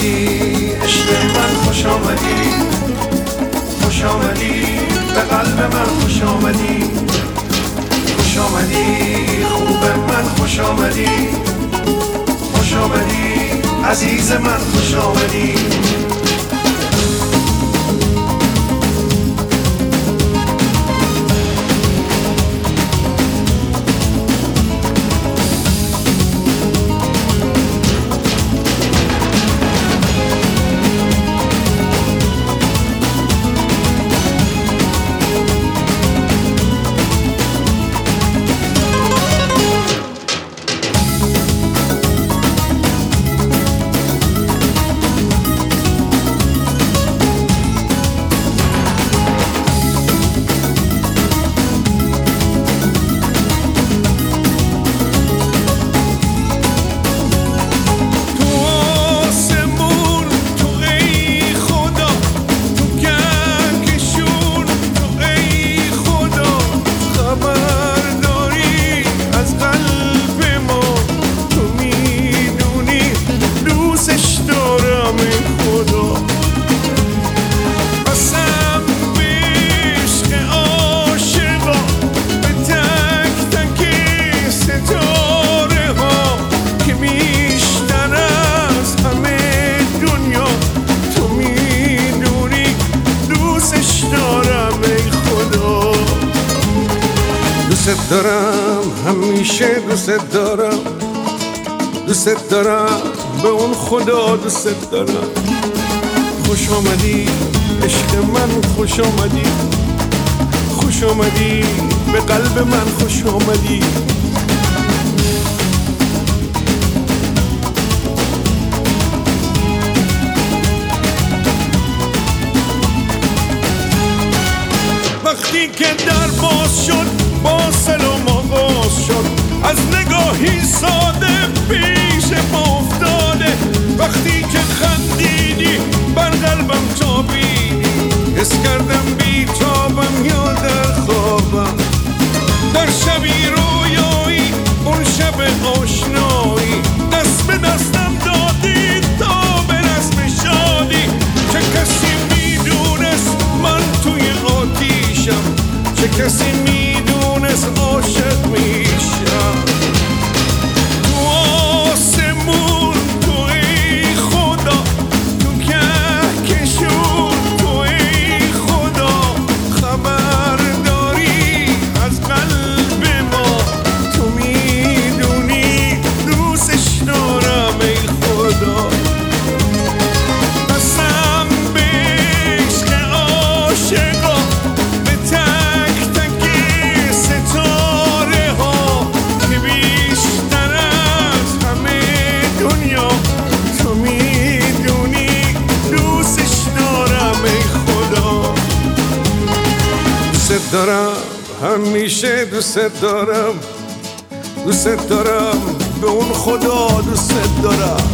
آمدی عشق من، خوش آمدی، خوش آمدی به قلب من، خوش آمدی، خوش آمدی خوب من، خوش آمدی، خوش آمدی عزیز من، خوش آمدی. دوست دارم، همیشه دوست دارم، دوست دارم به اون خدا دوست دارم. خوش آمدی عشق من، خوش آمدی، خوش آمدی به قلب من، خوش آمدی. وقتی که در باز شد، با سلام آغاز شد، از نگاهی ساده پیش ما افتاده. وقتی که خندیدی بر قلبم تابیدی، حس کردم بی تابم یا در خوابم. در شبی رویایی، اون شب آشنایی، دست به دستم دادی تا به رسم شادی. چه کسی میدونست من توی آتیشم، چه کسی میدونست عاشق میشم. تو آسمون، تو ای خدا، تو کهکشون، تو ای خدا، خبر داری از قلب ما. تو میدونی دوستش دارم ای خدا. قسم به عشق عاشقا، دوست دارم، همیشه دوست دارم، دوست دارم به اون خدا دوست دارم.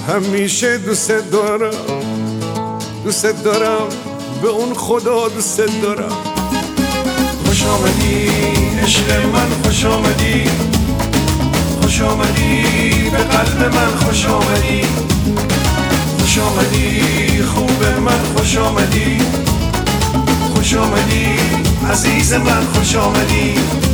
همیشه دوست دارم، دوست دارم، به اون خدا دوست دارم. خوش آمدی عشق من، خوش آمدی، خوش آمدی به قلب من، خوش آمدی، خوش آمدی خوب من، خوش آمدی، خوش آمدی عزیز من، خوش آمدی.